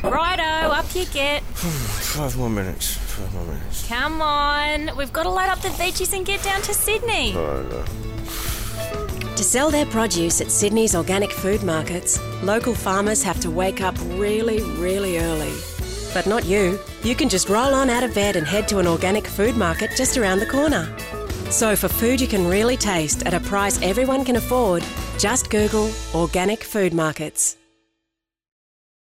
Righto, up you get. 5 more minutes. Come on, we've got to load up the veggies and get down to Sydney. To sell their produce at Sydney's organic food markets, local farmers have to wake up really, really early. But not you. You can just roll on out of bed and head to an organic food market just around the corner. So for food you can really taste at a price everyone can afford, just Google organic food markets.